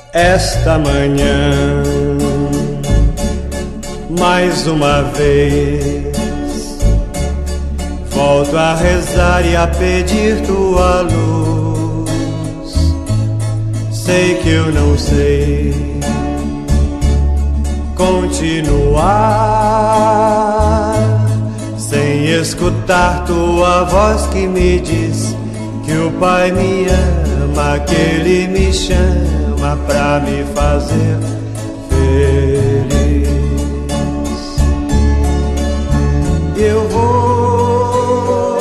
Esta manhã, mais uma vez, volto a rezar e a pedir tua luz. Sei que eu não sei continuar sem escutar tua voz que me diz que o Pai me ama, que Ele me chama pra me fazer feliz. Eu vou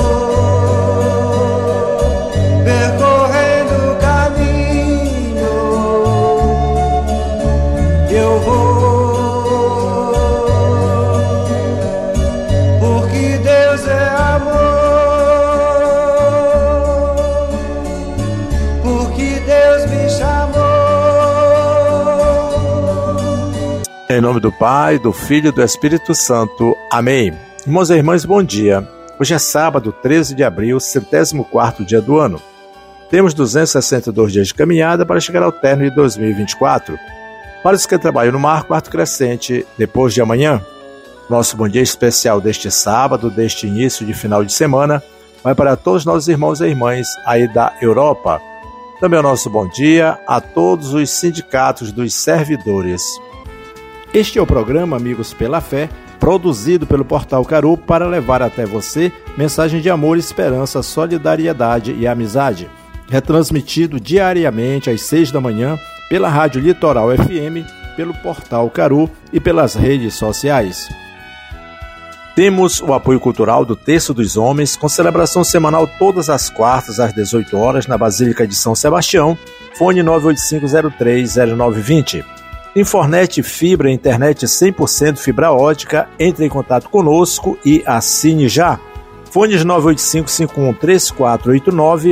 percorrendo o caminho, eu vou, porque Deus é amor, porque Deus me chamou. Em nome do Pai, do Filho e do Espírito Santo. Amém. Irmãos e irmãs, bom dia. Hoje é sábado, 13 de abril, 74º dia do ano. Temos 262 dias de caminhada para chegar ao término de 2024. Para os que trabalham no mar, quarto crescente, depois de amanhã. Nosso bom dia especial deste sábado, deste início de final de semana, vai para todos os nossos irmãos e irmãs aí da Europa. Também o nosso bom dia a todos os sindicatos dos servidores. Este é o programa Amigos pela Fé, produzido pelo Portal Caru para levar até você mensagem de amor, esperança, solidariedade e amizade. Retransmitido diariamente às 6 da manhã pela Rádio Litoral FM, pelo Portal Caru e pelas redes sociais. Temos o apoio cultural do Terço dos Homens, com celebração semanal todas as quartas às 18 horas na Basílica de São Sebastião, fone 985030920. Infornet Fibra, internet 100% fibra ótica, entre em contato conosco e assine já. Fones 985-513489,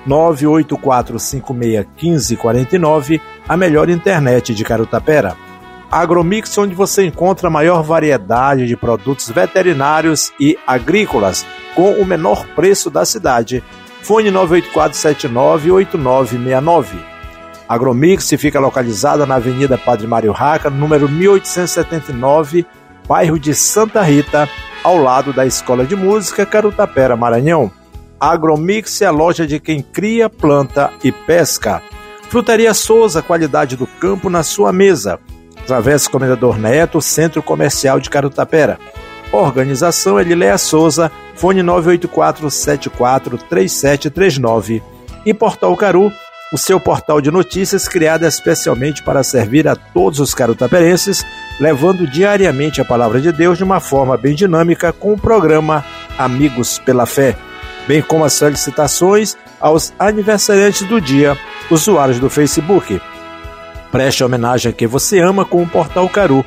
984561549, a melhor internet de Carutapera. Agromix, onde você encontra a maior variedade de produtos veterinários e agrícolas, com o menor preço da cidade. Fone 984798969. Agromix fica localizada na Avenida Padre Mário Raca, número 1879, bairro de Santa Rita, ao lado da Escola de Música Carutapera, Maranhão. Agromix é a loja de quem cria, planta e pesca. Frutaria Souza, qualidade do campo na sua mesa. Travessa Comendador Neto, Centro Comercial de Carutapera. Organização Eliléa Souza, fone 984743739. E Portal Caru, o seu portal de notícias criado especialmente para servir a todos os carutaperenses, levando diariamente a palavra de Deus de uma forma bem dinâmica com o programa Amigos pela Fé, bem como as felicitações aos aniversariantes do dia, usuários do Facebook. Preste homenagem a quem você ama com o Portal Caru,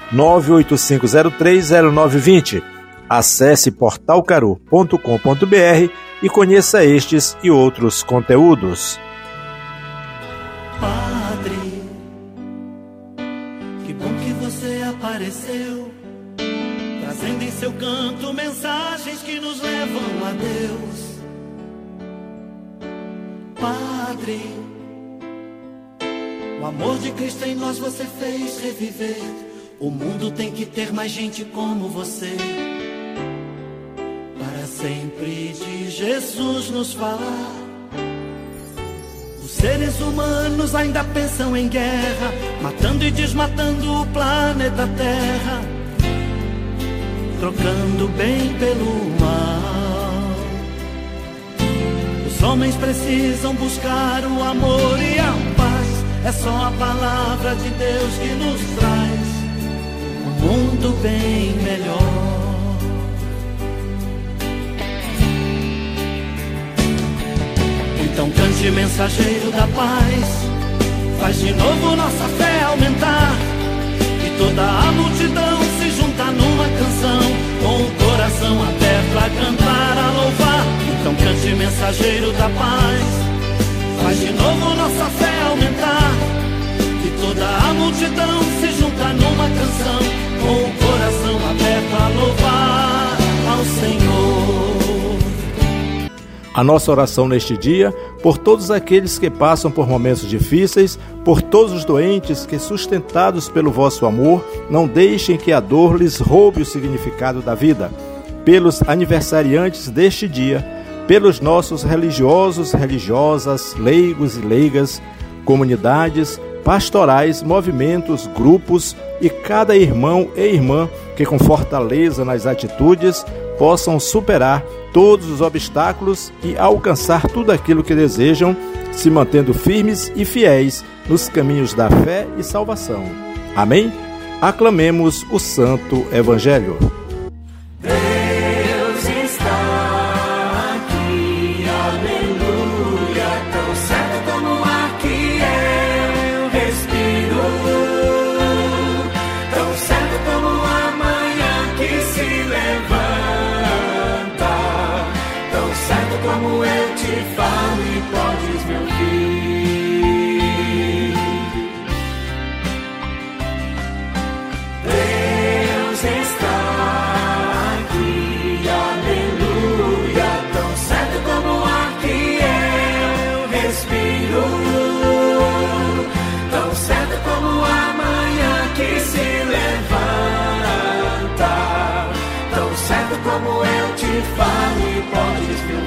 985030920. Acesse portalcaru.com.br e conheça estes e outros conteúdos. Padre, que bom que você apareceu, trazendo em seu canto mensagens que nos levam a Deus. Padre, o amor de Cristo em nós você fez reviver. O mundo tem que ter mais gente como você, para sempre de Jesus nos falar. Os seres humanos ainda pensam em guerra, matando e desmatando o planeta Terra, trocando o bem pelo mal. Os homens precisam buscar o amor e a paz. É só a palavra de Deus que nos traz um mundo bem melhor. Então cante, mensageiro da paz, faz de novo nossa fé aumentar, e toda a multidão se junta numa canção, com o coração aberto a cantar, a louvar. Então cante, mensageiro da paz, faz de novo nossa fé aumentar, e toda a multidão se junta numa canção, com o coração aberto a louvar ao Senhor. A nossa oração neste dia, por todos aqueles que passam por momentos difíceis, por todos os doentes que, sustentados pelo vosso amor, não deixem que a dor lhes roube o significado da vida, pelos aniversariantes deste dia, pelos nossos religiosos, religiosas, leigos e leigas, comunidades, pastorais, movimentos, grupos e cada irmão e irmã que com fortaleza nas atitudes possam superar todos os obstáculos e alcançar tudo aquilo que desejam, se mantendo firmes e fiéis nos caminhos da fé e salvação. Amém? Aclamemos o Santo Evangelho. Deus está aqui, aleluia, tão certo como o ar que eu respiro, tão certo como a manhã que se levanta, tão certo como eu te falo e podes me ouvir. Deus está aqui, aleluia, tão certo como o ar que eu respiro, tão certo como a manhã que se levanta, tão certo como eu te falo e podes me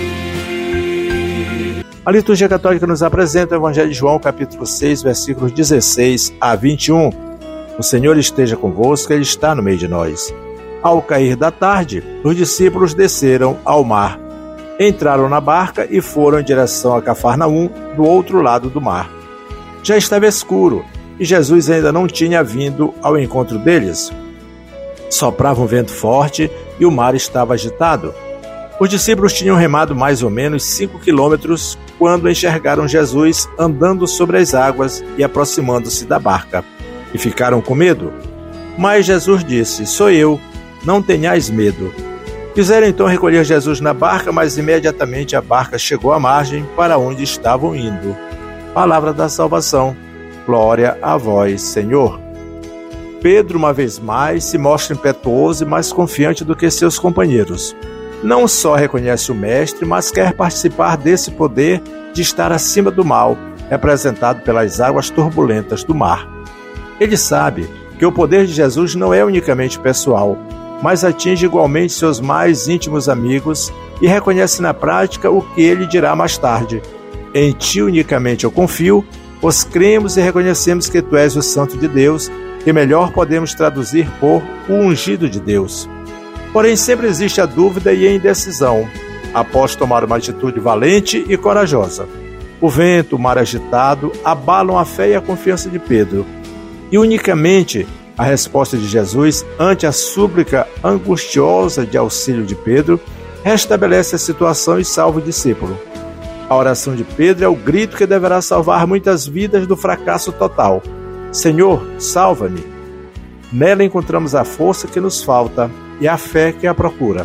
ouvir. A liturgia católica nos apresenta o Evangelho de João, capítulo 6, versículos 16 a 21. O Senhor esteja convosco, Ele está no meio de nós. Ao cair da tarde, os discípulos desceram ao mar. Entraram na barca e foram em direção a Cafarnaum, do outro lado do mar. Já estava escuro e Jesus ainda não tinha vindo ao encontro deles. Soprava um vento forte e o mar estava agitado. Os discípulos tinham remado mais ou menos 5 quilômetros quando enxergaram Jesus andando sobre as águas e aproximando-se da barca. E ficaram com medo. Mas Jesus disse: sou eu, não tenhais medo. Quiseram então recolher Jesus na barca, mas imediatamente a barca chegou à margem para onde estavam indo. Palavra da salvação. Glória a vós, Senhor. Pedro, uma vez mais, se mostra impetuoso e mais confiante do que seus companheiros. Não só reconhece o Mestre, mas quer participar desse poder de estar acima do mal, representado pelas águas turbulentas do mar. Ele sabe que o poder de Jesus não é unicamente pessoal, mas atinge igualmente seus mais íntimos amigos e reconhece na prática o que ele dirá mais tarde. Em ti unicamente eu confio, pois cremos e reconhecemos que tu és o Santo de Deus, que melhor podemos traduzir por o ungido de Deus. Porém, sempre existe a dúvida e a indecisão, após tomar uma atitude valente e corajosa. O vento, o mar agitado, abalam a fé e a confiança de Pedro. E unicamente a resposta de Jesus ante a súplica angustiosa de auxílio de Pedro restabelece a situação e salva o discípulo. A oração de Pedro é o grito que deverá salvar muitas vidas do fracasso total. Senhor, salva-me! Nela encontramos a força que nos falta e a fé que a procura.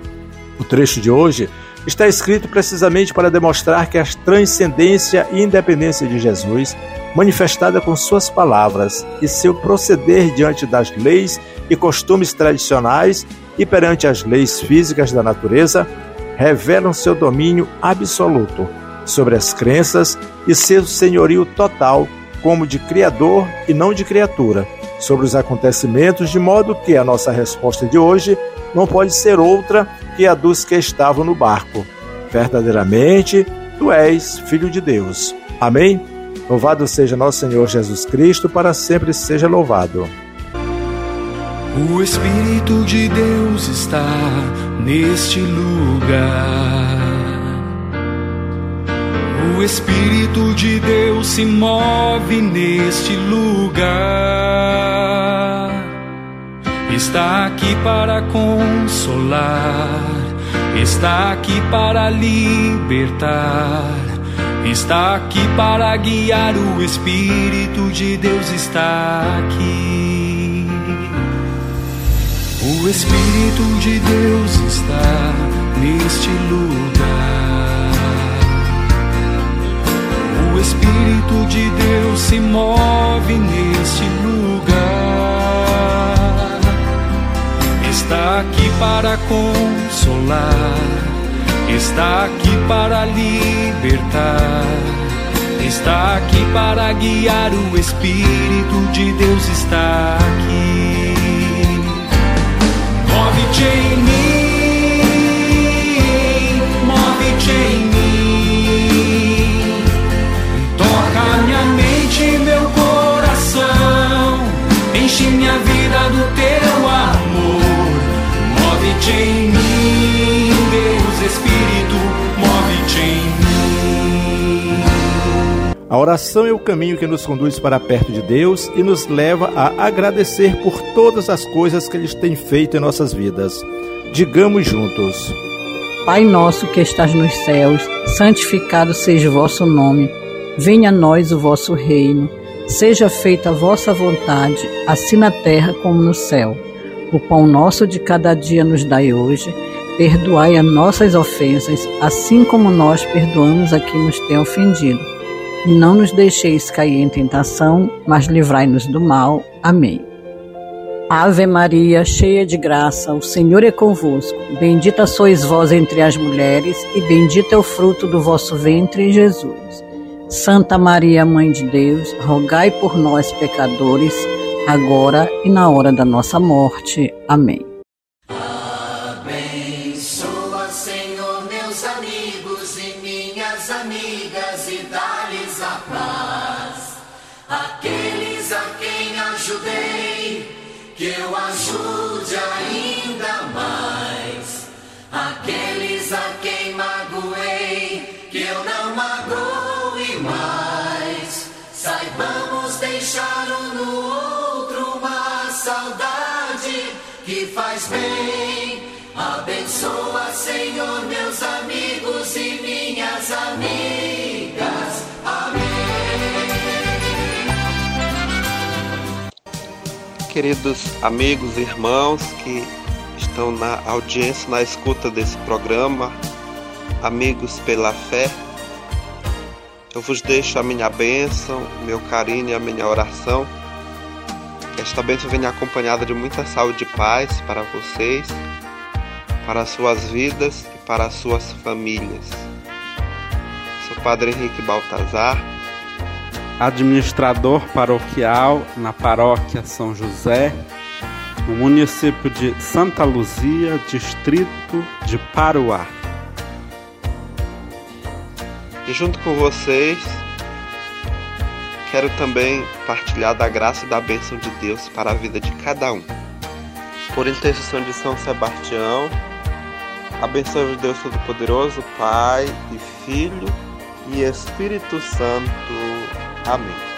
O trecho de hoje está escrito precisamente para demonstrar que a transcendência e independência de Jesus, manifestada com suas palavras e seu proceder diante das leis e costumes tradicionais e perante as leis físicas da natureza, revelam seu domínio absoluto sobre as crenças e seu senhorio total como de Criador e não de criatura, sobre os acontecimentos, de modo que a nossa resposta de hoje não pode ser outra que a dos que estavam no barco. Verdadeiramente, tu és Filho de Deus. Amém? Louvado seja nosso Senhor Jesus Cristo, para sempre seja louvado. O Espírito de Deus está neste lugar. O Espírito de Deus se move neste lugar. Está aqui para consolar, está aqui para libertar, está aqui para guiar. O Espírito de Deus está aqui. O Espírito de Deus está neste lugar. O Espírito de Deus se move neste lugar. Está aqui para consolar, está aqui para libertar, está aqui para guiar. O Espírito de Deus está aqui. Move-te em mim, move-te em mim, toca minha mente e meu coração, enche minha vida do teu amor. Move-te em mim, Deus Espírito, move-te em mim. A oração é o caminho que nos conduz para perto de Deus e nos leva a agradecer por todas as coisas que Ele tem feito em nossas vidas. Digamos juntos: Pai nosso que estás nos céus, santificado seja o vosso nome. Venha a nós o vosso reino. Seja feita a vossa vontade, assim na terra como no céu. O pão nosso de cada dia nos dai hoje. Perdoai as nossas ofensas, assim como nós perdoamos a quem nos tem ofendido. E não nos deixeis cair em tentação, mas livrai-nos do mal. Amém. Ave Maria, cheia de graça, o Senhor é convosco. Bendita sois vós entre as mulheres, e bendito é o fruto do vosso ventre, Jesus. Santa Maria, Mãe de Deus, rogai por nós, pecadores, agora e na hora da nossa morte. Amém. Abençoa, Senhor, meus amigos e minhas amigas, e dá-lhes a paz. Aqueles a quem ajudei, que eu ajude ainda mais. Aqueles a quem magoei, que eu não magoe mais. Saibamos deixar um no outro uma saudade que faz bem. Abençoa, Senhor, meus amigos e minhas amigas. Amém. Queridos amigos e irmãos que estão na audiência, na escuta desse programa, Amigos pela Fé, eu vos deixo a minha bênção, meu carinho e a minha oração. Que esta bênção venha acompanhada de muita saúde e paz para vocês, para as suas vidas e para as suas famílias. Sou o Padre Henrique Baltazar, administrador paroquial na paróquia São José, no município de Santa Luzia, distrito de Paruá. E junto com vocês, quero também partilhar da graça e da bênção de Deus para a vida de cada um. Por intercessão de São Sebastião, a bênção de Deus Todo-Poderoso, Pai e Filho e Espírito Santo. Amém.